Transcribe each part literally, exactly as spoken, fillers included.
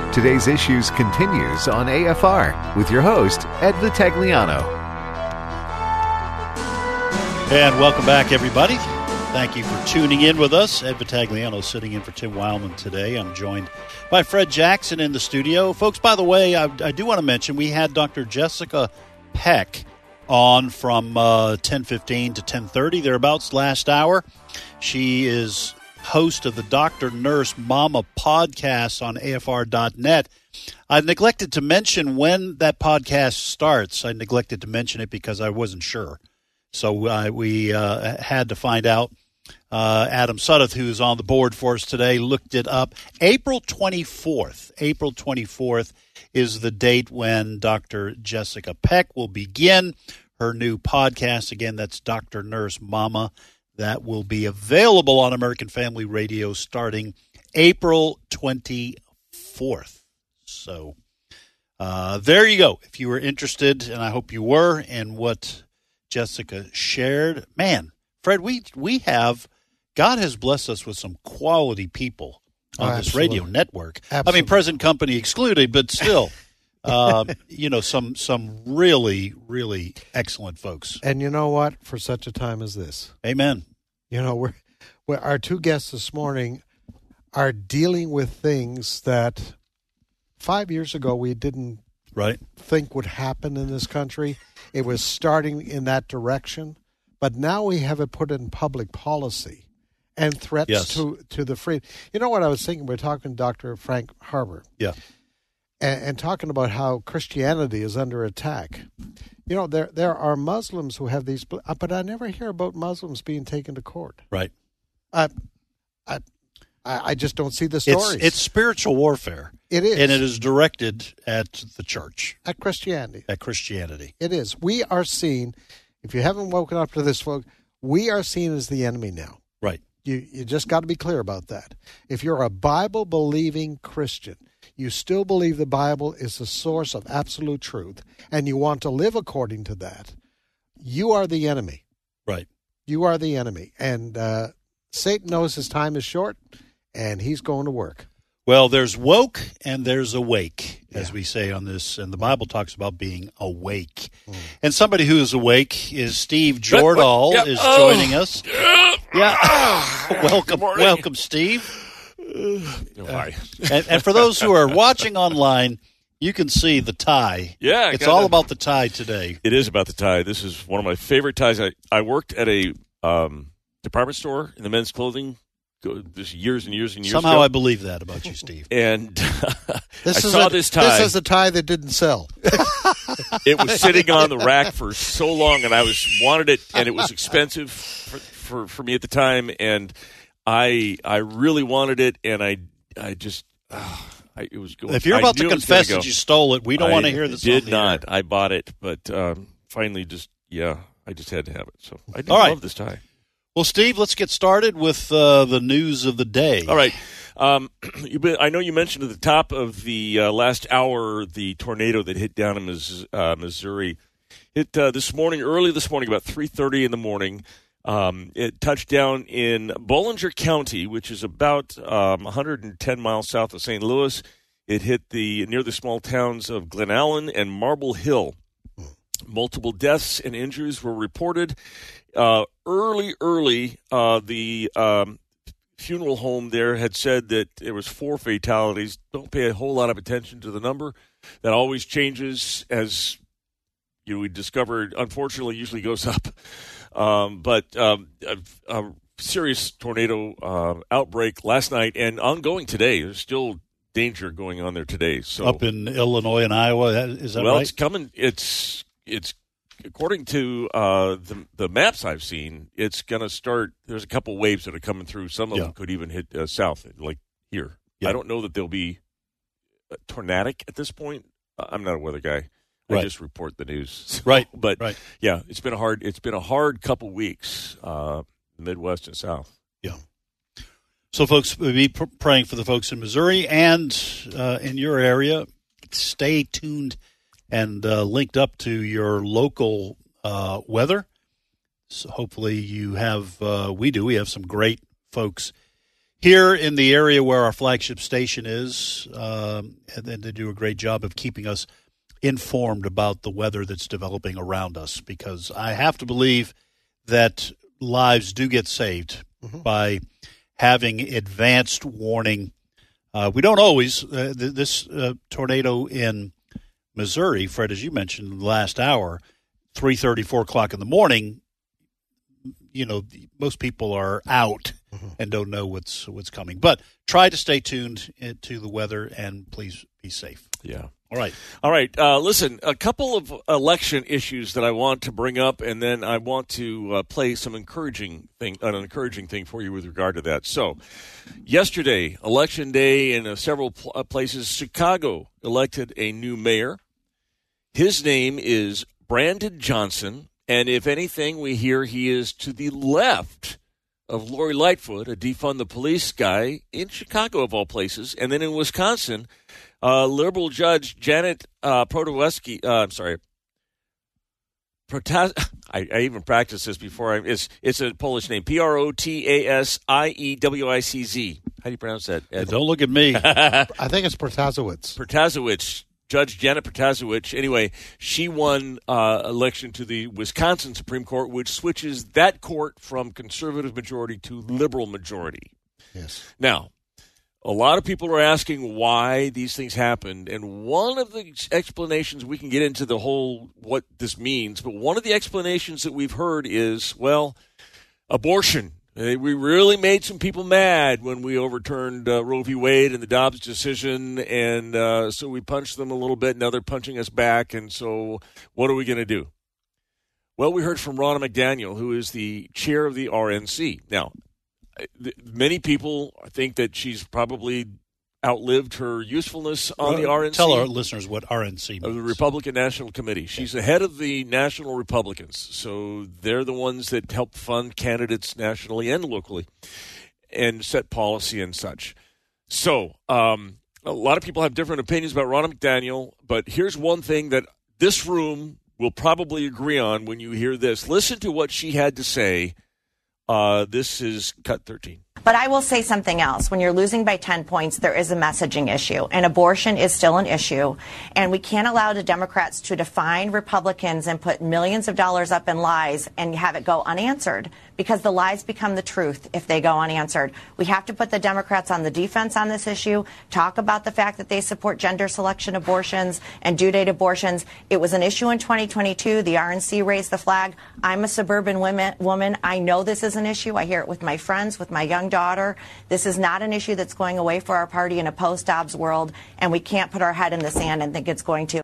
Today's Issues continues on A F R with your host, Ed Vitagliano. And welcome back, everybody. Thank you for tuning in with us. Ed Vitagliano sitting in for Tim Wildman today. I'm joined by Fred Jackson in the studio. Folks, by the way, I, I do want to mention we had Doctor Jessica Peck on from uh, ten fifteen to ten thirty, thereabouts, last hour. She is host of the Doctor Nurse Mama podcast on A F R dot net. I neglected to mention when that podcast starts. I neglected to mention it because I wasn't sure. So uh, we uh, had to find out. Uh, Adam Suddeth, who's on the board for us today, looked it up. April twenty-fourth. April twenty-fourth is the date when Doctor Jessica Peck will begin her new podcast. Again, that's Doctor Nurse Mama. That will be available on American Family Radio starting April twenty-fourth. So uh, there you go. If you were interested, and I hope you were, in what Jessica shared. Man, Fred, we we have, God has blessed us with some quality people on oh, this radio network. Absolutely. I mean, present company excluded, but still, um, you know, some some really, really excellent folks. And you know what? For such a time as this. Amen. You know, we're, we're our two guests this morning are dealing with things that five years ago we didn't right. think would happen in this country. It was starting in that direction, but now we have it put in public policy and threats yes. to, to the free. You know what I was thinking? We're talking to Doctor Frank Harbour. Yeah. And, and talking about how Christianity is under attack. You know, there there are Muslims who have these, but I never hear about Muslims being taken to court. Right. I, I, I just don't see the stories. It's, it's spiritual warfare. It is. And it is directed at the church. At Christianity. At Christianity. It is. We are seen, if you haven't woken up to this, folks, we are seen as the enemy now. Right. You, you just got to be clear about that. If you're a Bible-believing Christian, you still believe the Bible is the source of absolute truth, and you want to live according to that, you are the enemy. Right. You are the enemy. And uh, Satan knows his time is short, and he's going to work. Well, there's woke and there's awake, as yeah. we say on this, and the Bible talks about being awake. Mm. Mm. And somebody who is awake is Steve Jordahl yeah. is oh. joining us. Yeah. welcome, welcome, Steve. Oh, hi. and, and for those who are watching online, you can see the tie. Yeah. It's all about the tie today. It is about the tie. This is one of my favorite ties. I, I worked at a um, department store in the men's clothing this years and years and years Somehow ago. I believe that about you, Steve. And this I is saw a, this tie. This is a tie that didn't sell. It was sitting on the rack for so long, and I was wanted it, and it was expensive for, for, for me at the time, and I I really wanted it, and I I just uh, I, it was going. If you're I about to confess go. that you stole it, we don't I want to hear this. Did on the not. air. I bought it, but um, finally, just yeah, I just had to have it. So I do All right. love this tie. Well, Steve, let's get started with uh, the news of the day. All right. Um, you been, I know you mentioned at the top of the uh, last hour the tornado that hit down in Mis- uh, Missouri. Hit uh, this morning, early this morning, about three thirty in the morning. Um, it touched down in Bollinger County, which is about um, one hundred ten miles south of Saint Louis. It hit the near the small towns of Glen Allen and Marble Hill. Multiple deaths and injuries were reported. Uh, early, early, uh, the um, funeral home there had said that there was four fatalities. Don't pay a whole lot of attention to the number. That always changes as you know, we discovered, unfortunately, usually goes up. Um, but um, a, a serious tornado uh, outbreak last night and ongoing today. There's still danger going on there today. So up in Illinois and Iowa, is that well, right? Well, it's coming. It's it's according to uh, the the maps I've seen. It's going to start. There's a couple waves that are coming through. Some of yeah. them could even hit uh, south, like here. Yeah. I don't know that they'll be tornadic at this point. I'm not a weather guy. I right. just report the news. So, right. But right. yeah, it's been a hard. It's been a hard couple weeks. Uh, Midwest and South. Yeah. So, folks, we'll be pr- praying for the folks in Missouri and uh, in your area. Stay tuned and uh, linked up to your local uh, weather. So hopefully you have, uh, we do, we have some great folks here in the area where our flagship station is, um, and then they do a great job of keeping us informed about the weather that's developing around us, because I have to believe that lives do get saved mm-hmm. by having advanced warning. Uh, we don't always. Uh, th- this uh, tornado in Missouri, Fred, as you mentioned last hour, three thirty, four o'clock in the morning, you know, most people are out mm-hmm. and don't know what's what's coming. But try to stay tuned to the weather, and please be safe. Yeah. All right. All right. Uh, listen, a couple of election issues that I want to bring up, and then I want to uh, play some encouraging thing, an encouraging thing for you with regard to that. So, yesterday, Election Day in uh, several pl- uh, places, Chicago elected a new mayor. His name is Brandon Johnson, and if anything, we hear he is to the left of Lori Lightfoot, a defund the police guy in Chicago, of all places. And then in Wisconsin, uh, liberal judge Janet uh, Protasewiecki, uh, I'm sorry, Protas- I, I even practiced this before. I, it's it's a Polish name, P R O T A S I E W I C Z. How do you pronounce that, Ed? Don't look at me. I think it's Protasiewicz. Protasiewicz. Judge Janet Protasiewicz, anyway, she won uh, election to the Wisconsin Supreme Court, which switches that court from conservative majority to liberal majority. Yes. Now, a lot of people are asking why these things happened, and one of the explanations, we can get into the whole what this means, but one of the explanations that we've heard is, well, abortion. We really made some people mad when we overturned uh, Roe v. Wade and the Dobbs decision, and uh, so we punched them a little bit. Now they're punching us back, and so what are we going to do? Well, we heard from Ronna McDaniel, who is the chair of the R N C. Now, th- many people think that she's probably outlived her usefulness on well, the R N C. Tell our listeners what R N C means. Of the Republican National Committee. She's the head of the National Republicans, so they're the ones that help fund candidates nationally and locally and set policy and such. So um, a lot of people have different opinions about Ronna McDaniel, but here's one thing that this room will probably agree on when you hear this. Listen to what she had to say. Uh, this is Cut thirteen. But I will say something else. When you're losing by ten points, there is a messaging issue, and abortion is still an issue. And we can't allow the Democrats to define Republicans and put millions of dollars up in lies and have it go unanswered, because the lies become the truth if they go unanswered. We have to put the Democrats on the defense on this issue, talk about the fact that they support gender selection abortions and due date abortions. It was an issue in twenty twenty-two. The R N C raised the flag. I'm a suburban women, woman. I know this is an issue. I hear it with my friends, with my young daughter. This is not an issue that's going away for our party in a post-Dobbs world, and we can't put our head in the sand and think it's going to.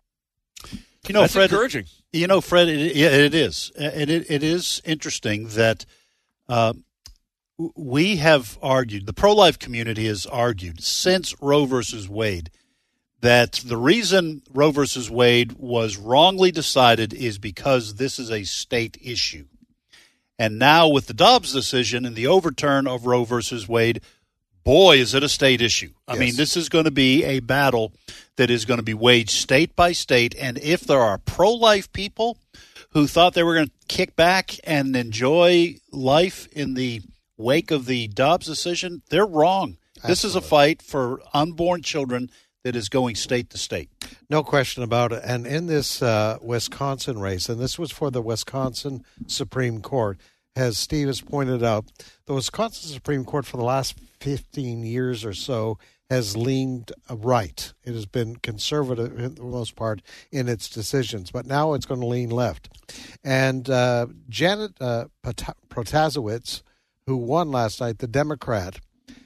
You know, That's Fred, encouraging. You know, Fred, it, it is. And it, it is interesting that uh, we have argued, the pro-life community has argued since Roe versus Wade, that the reason Roe versus Wade was wrongly decided is because this is a state issue. And now with the Dobbs decision and the overturn of Roe versus Wade, boy, is it a state issue. I Yes. mean, this is going to be a battle that is going to be waged state by state. And if there are pro-life people who thought they were going to kick back and enjoy life in the wake of the Dobbs decision, they're wrong. Absolutely. This is a fight for unborn children that is going state to state. No question about it. And in this uh, Wisconsin race, and this was for the Wisconsin Supreme Court, as Steve has pointed out, the Wisconsin Supreme Court for the last fifteen years or so has leaned right. It has been conservative, for the most part, in its decisions, but now it's going to lean left. And uh, Janet uh, Protasiewicz, who won last night, the Democrat,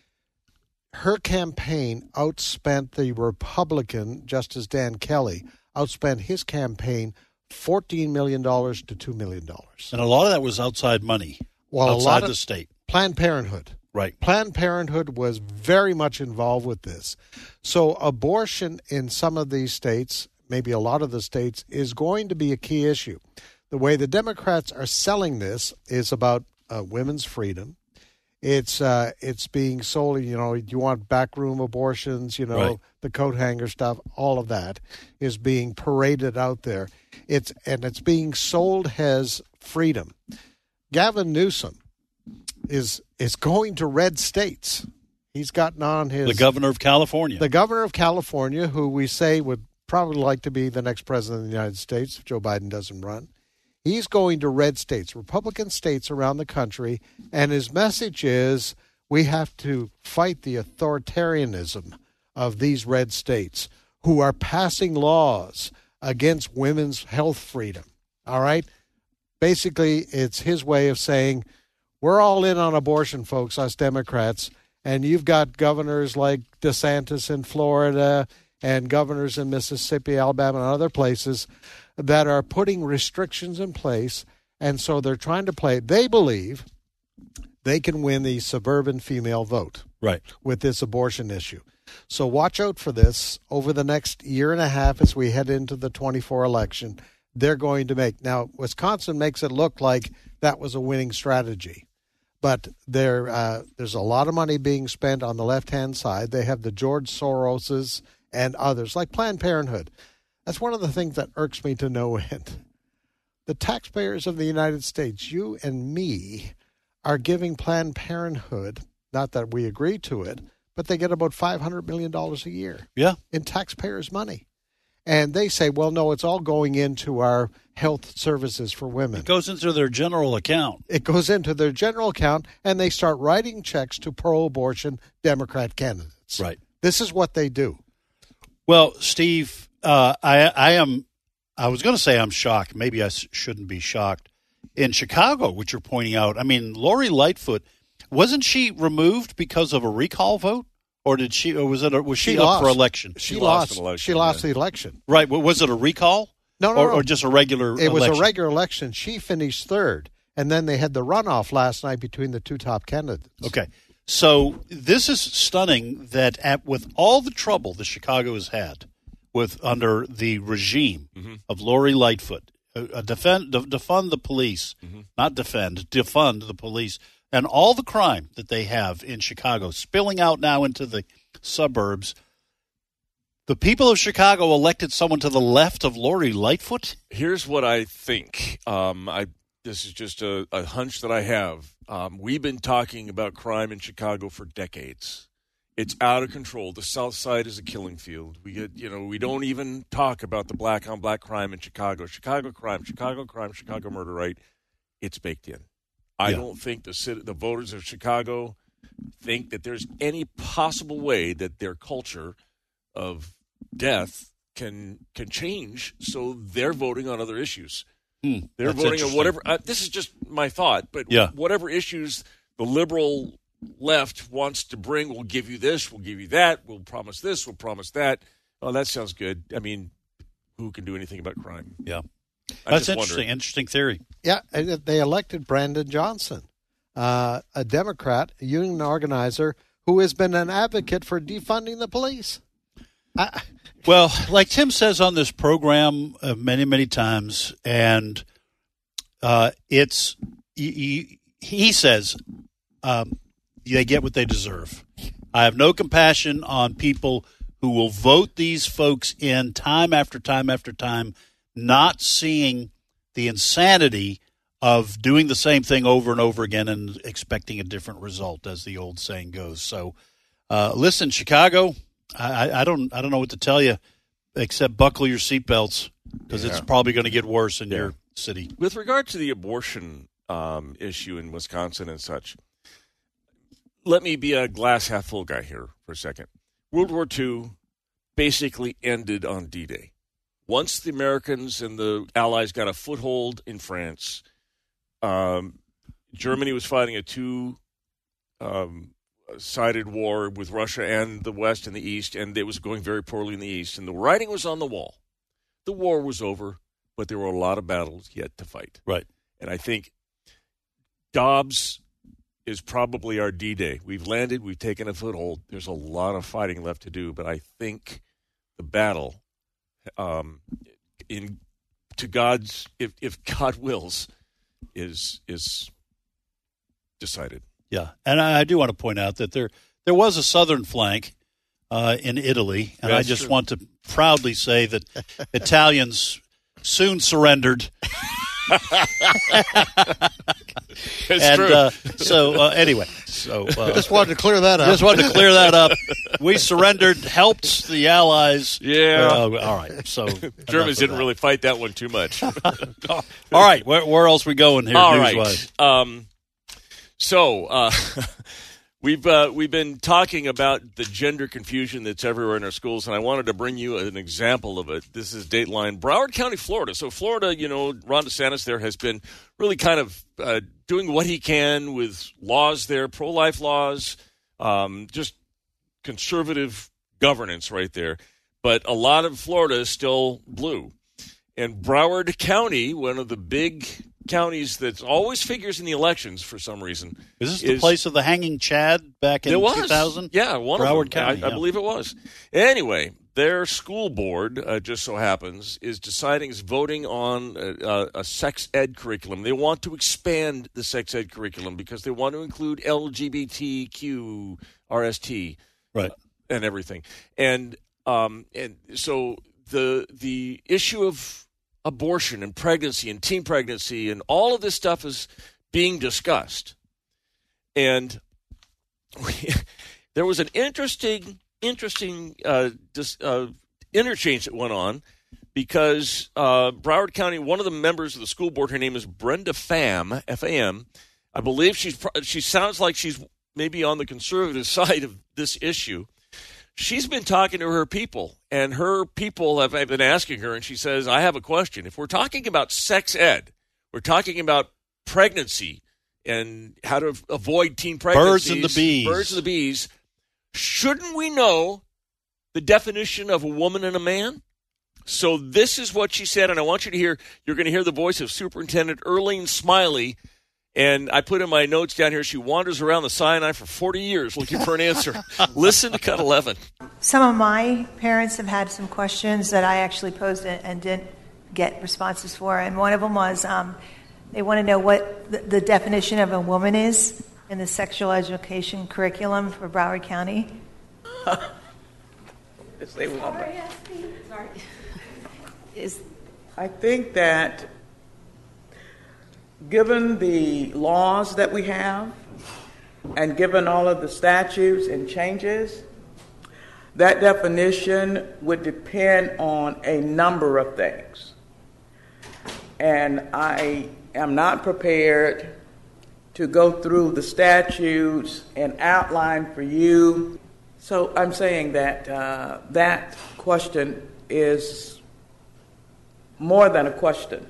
her campaign outspent the Republican, Justice Dan Kelly, outspent his campaign fourteen million dollars to two million dollars. And a lot of that was outside money, well, outside a lot of the state. Planned Parenthood. Right. Planned Parenthood was very much involved with this. So abortion in some of these states, maybe a lot of the states, is going to be a key issue. The way the Democrats are selling this is about uh, women's freedom. It's uh, it's being sold, you know, you want backroom abortions, you know, right. the coat hanger stuff, all of that is being paraded out there. It's and it's being sold as freedom. Gavin Newsom is is going to red states. He's gotten on his... The governor of California. The governor of California, who we say would probably like to be the next president of the United States if Joe Biden doesn't run. He's going to red states, Republican states around the country, and his message is we have to fight the authoritarianism of these red states who are passing laws against women's health freedom. All right? Basically, it's his way of saying, we're all in on abortion, folks, us Democrats, and you've got governors like DeSantis in Florida and governors in Mississippi, Alabama, and other places that are putting restrictions in place, and so they're trying to play. They believe they can win the suburban female vote right. with this abortion issue. So watch out for this over the next year and a half as we head into the twenty-four election. They're going to make. Now, Wisconsin makes it look like that was a winning strategy. But there, uh, there's a lot of money being spent on the left-hand side. They have the George Soroses and others, like Planned Parenthood. That's one of the things that irks me to no end. The taxpayers of the United States, you and me, are giving Planned Parenthood, not that we agree to it, but they get about five hundred million dollars a year yeah. in taxpayers' money. And they say, well, no, it's all going into our health services for women. It goes into their general account. It goes into their general account, and they start writing checks to pro-abortion Democrat candidates. Right. This is what they do. Well, Steve, uh, I, I am, I was going to say I'm shocked. Maybe I sh- shouldn't be shocked. In Chicago, which you're pointing out, I mean, Lori Lightfoot, wasn't she removed because of a recall vote? Or did she? Or was it? A, was she, she up lost. for election? She, she lost. lost an election, she lost yeah. the election. Right. Was it a recall? No, no, or, no. or just a regular. It was election? a regular election. She finished third, and then they had the runoff last night between the two top candidates. Okay, so this is stunning. That at, with all the trouble that Chicago has had with under the regime mm-hmm. of Lori Lightfoot, uh, uh, defend de- defund the police, mm-hmm. not defend, defund the police, and all the crime that they have in Chicago spilling out now into the suburbs. The people of Chicago elected someone to the left of Lori Lightfoot? Here's what I think. Um, I this is just a, a hunch that I have. Um, we've been talking about crime in Chicago for decades. It's out of control. The South Side is a killing field. We get, you know, we don't even talk about the black on black crime in Chicago. Chicago crime, Chicago crime, Chicago murder. Right? It's baked in. I yeah. don't think the city, the voters of Chicago think that there's any possible way that their culture of death can can change, so they're voting on other issues. Hmm, they're voting on whatever. Uh, this is just my thought, but yeah. whatever issues the liberal left wants to bring, we'll give you this, we'll give you that, we'll promise this, we'll promise that. Oh, that sounds good. I mean, who can do anything about crime? Yeah, I'm that's just interesting. wondering. Interesting theory. Yeah, they elected Brandon Johnson, uh, a Democrat, a union organizer who has been an advocate for defunding the police. I, well, like Tim says on this program uh, many, many times, and uh, it's he, he, he says um, they get what they deserve. I have no compassion on people who will vote these folks in time after time after time, not seeing the insanity of doing the same thing over and over again and expecting a different result, as the old saying goes. So, uh, listen, Chicago. I, I don't I don't know what to tell you except buckle your seatbelts because yeah. it's probably going to get worse in yeah. your city. With regard to the abortion um, issue in Wisconsin and such, let me be a glass half full guy here for a second. World War Two basically ended on D-Day. Once the Americans and the Allies got a foothold in France, um, Germany was fighting a two um, sided war with Russia and the West and the East, and it was going very poorly in the East, and the writing was on the wall. The war was over, but there were a lot of battles yet to fight. Right. And I think Dobbs is probably our D-Day. We've landed, we've taken a foothold. There's a lot of fighting left to do, but I think the battle, um, in to God's, if, if God wills, is is decided. Yeah, and I do want to point out that there there was a southern flank uh, in Italy, and That's I just true. want to proudly say that Italians soon surrendered. It's and true. Uh, so uh, anyway, so uh, Just wanted to clear that up. just wanted to clear that up. We surrendered, helped the Allies. Yeah. Uh, all right. So Germans didn't really fight that one too much. All right. Where, where else we going here? All news-wise? right. Um, so uh, we've uh, we've been talking about the gender confusion that's everywhere in our schools, and I wanted to bring you an example of it. This is Dateline, Broward County, Florida. So Florida, you know, Ron DeSantis there has been really kind of uh, doing what he can with laws there, pro-life laws, um, just conservative governance right there. But a lot of Florida is still blue. And Broward County, one of the big counties that always figures in the elections for some reason. Is this the is, place of the hanging Chad back in it was. two thousand? Yeah, one Broward of them. County, I, yeah. I believe it was. Anyway, their school board, uh, just so happens, is deciding, is voting on a, a sex ed curriculum. They want to expand the sex ed curriculum because they want to include L G B T Q, R S T, Right. and everything. And um, and so the the issue of abortion and pregnancy and teen pregnancy and all of this stuff is being discussed. And we, there was an interesting interesting uh, dis, uh, interchange that went on because uh, Broward County, one of the members of the school board, her name is Brenda Pham, F A M. I believe she's she sounds like she's maybe on the conservative side of this issue. She's been talking to her people, and her people have been asking her, and she says, I have a question. If we're talking about sex ed, we're talking about pregnancy and how to avoid teen pregnancies. Birds and the bees. Birds and the bees. Shouldn't we know the definition of a woman and a man? So this is what she said, and I want you to hear, you're going to hear the voice of Superintendent Earlene Smiley. And I put in my notes down here, she wanders around the Sinai for forty years looking for an answer. Listen to Cut eleven. Some of my parents have had some questions that I actually posed and didn't get responses for. And one of them was um, they want to know what the, the definition of a woman is in the sexual education curriculum for Broward County. Say woman. Sorry. Is I think that given the laws that we have and given all of the statutes and changes, that definition would depend on a number of things. And I am not prepared to go through the statutes and outline for you. So I'm saying that uh, that question is more than a question.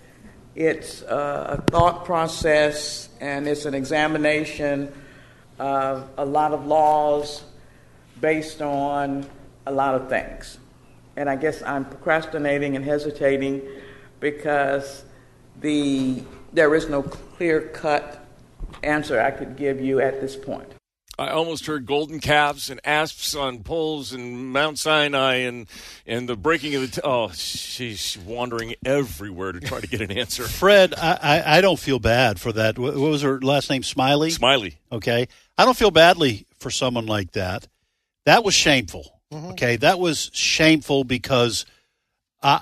It's uh, a thought process, and it's an examination of a lot of laws based on a lot of things. And I guess I'm procrastinating and hesitating because the there is no clear-cut answer I could give you at this point. I almost heard golden calves and asps on poles and Mount Sinai and and the breaking of the t- oh, she's wandering everywhere to try to get an answer. Fred, I, I, I don't feel bad for that. What was her last name? Smiley? Smiley. Okay. I don't feel badly for someone like that. That was shameful. Mm-hmm. Okay. That was shameful because I,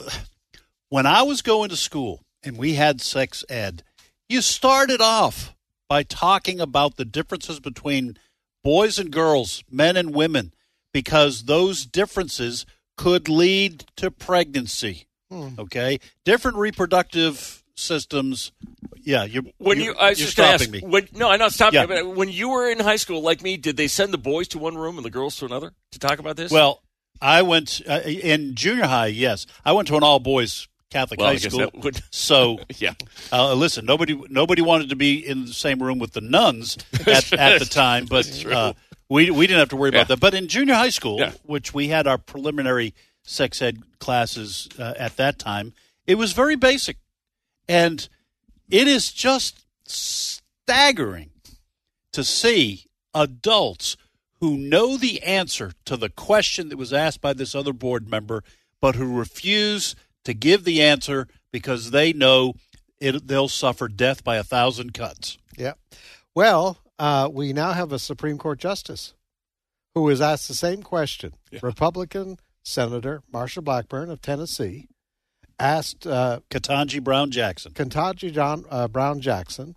when I was going to school and we had sex ed, you started off by talking about the differences between boys and girls, men and women, because those differences could lead to pregnancy. Hmm. Okay? Different reproductive systems. Yeah, you're, when you're, you, I was you're just gonna stopping ask, me. When, no, I'm not stopping Yeah. you, but when you were in high school like me, did they send the boys to one room and the girls to another to talk about this? Well, I went uh, in junior high, yes. I went to an all-boys Catholic well, high I guess school. that would... So, yeah. uh, listen, nobody nobody wanted to be in the same room with the nuns at, at the time, but uh, we we didn't have to worry Yeah. about that. But in junior high school, Yeah. which we had our preliminary sex ed classes uh, at that time, it was very basic. And it is just staggering to see adults who know the answer to the question that was asked by this other board member, but who refuse to give the answer because they know it, they'll suffer death by a thousand cuts. Yeah. Well, uh, we now have a Supreme Court justice who was asked the same question. Yeah. Republican Senator Marsha Blackburn of Tennessee asked uh, Ketanji Brown Jackson. Ketanji John, uh, Brown Jackson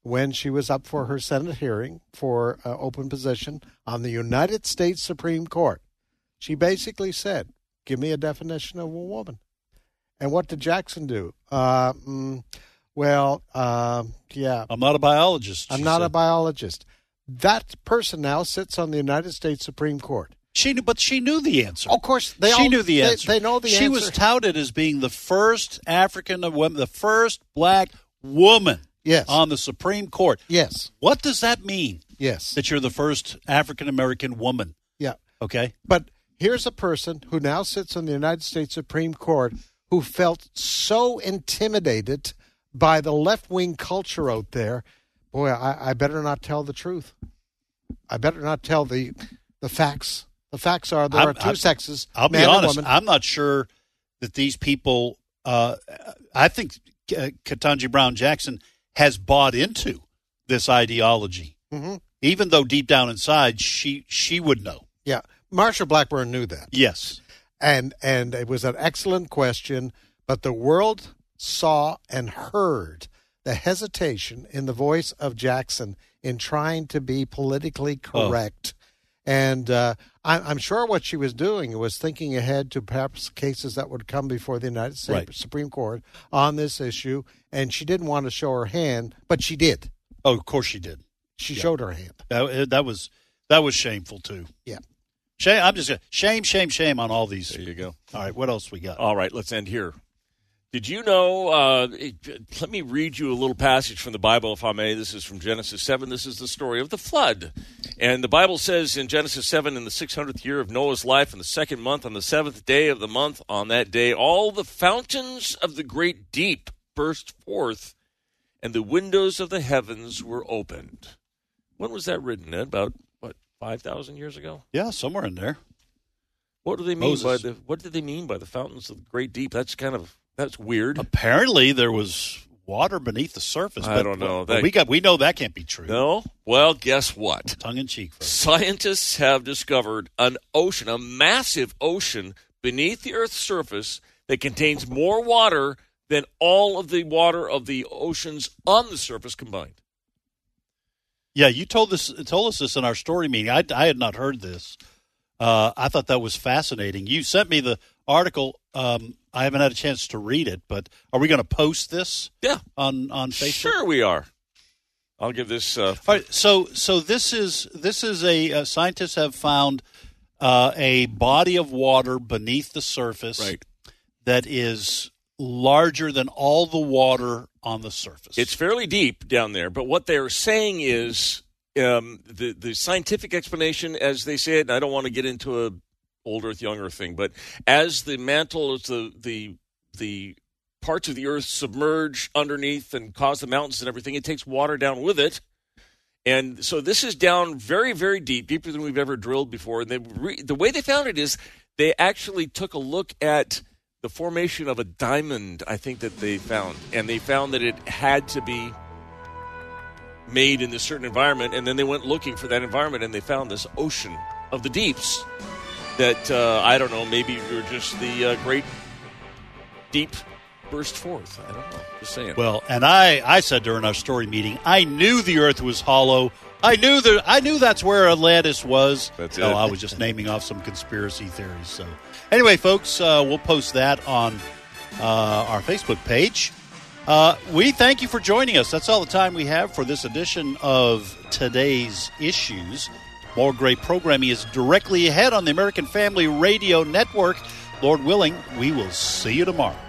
when she was up for her Senate hearing for uh, open position on the United States Supreme Court. She basically said, give me a definition of a woman. And what did Jackson do? Uh, mm, well, uh, yeah. I'm not a biologist. I'm not said. a biologist. That person now sits on the United States Supreme Court. She knew, but she knew the answer. Of course, they she all, knew the answer. They, they know the she answer. She was touted as being the first African woman, the first black woman yes. on the Supreme Court. Yes. What does that mean? Yes. That you're the first African American woman. Yeah. Okay. But here's a person who now sits on the United States Supreme Court who felt so intimidated by the left-wing culture out there. Boy, I, I better not tell the truth. I better not tell the the facts. The facts are there I'm, are two I'm, sexes. I'll man be honest. And woman. I'm not sure that these people. Uh, I think uh, Ketanji Brown Jackson has bought into this ideology, mm-hmm. even though deep down inside she she would know. Yeah, Marsha Blackburn knew that. Yes, and and it was an excellent question, but the world saw and heard the hesitation in the voice of Jackson in trying to be politically correct. Oh. And uh, I, I'm sure what she was doing was thinking ahead to perhaps cases that would come before the United States right. Supreme Court on this issue. And she didn't want to show her hand, but she did. Oh, of course she did. She yeah. showed her hand. That, that was that was shameful too. Yeah. Shame. I'm just shame, shame, shame on all these. There you go. All right. What else we got? All right. Let's end here. Did you know, uh, it, let me read you a little passage from the Bible, if I may. This is from Genesis seven. This is the story of the flood. And the Bible says in Genesis seven, in the six hundredth year of Noah's life, in the second month, on the seventh day of the month, on that day, all the fountains of the great deep burst forth, and the windows of the heavens were opened. When was that written, Ed? About, what, five thousand years ago? Yeah, somewhere in there. What do they mean Moses. by the, what do they mean by the fountains of the great deep? That's kind of... That's weird. Apparently, there was water beneath the surface. I but, don't know. But That, we got we know that can't be true. No. Well, guess what? Tongue in cheek. Folks. Scientists have discovered an ocean, a massive ocean beneath the Earth's surface that contains more water than all of the water of the oceans on the surface combined. Yeah, you told this told us this in our story meeting. I, I had not heard this. Uh, I thought that was fascinating. You sent me the article. Um, I haven't had a chance to read it, but are we going to post this? Yeah, on on Facebook. Sure, we are. I'll give this. Uh, All right, so so this is this is a uh, scientists have found uh, a body of water beneath the surface right. that is larger than all the water on the surface. It's fairly deep down there, but what they're saying is um, the the scientific explanation, as they say it. And I don't want to get into a old Earth, young Earth thing, but as the mantle, as the the the parts of the Earth submerge underneath and cause the mountains and everything, it takes water down with it. And so this is down very, very deep, deeper than we've ever drilled before. And they re- the way they found it is they actually took a look at the formation of a diamond, I think, that they found. And they found that it had to be made in this certain environment. And then they went looking for that environment, and they found this ocean of the deeps. That, uh, I don't know, maybe you're just the uh, great deep burst forth. I don't know. Just saying. Well, and I, I said during our story meeting, I knew the earth was hollow. I knew that I knew that's where Atlantis was. That's no, it. I was just naming off some conspiracy theories. So anyway, folks, uh, we'll post that on uh, our Facebook page. Uh, we thank you for joining us. That's all the time we have for this edition of Today's Issues. More great programming is directly ahead on the American Family Radio Network. Lord willing, we will see you tomorrow.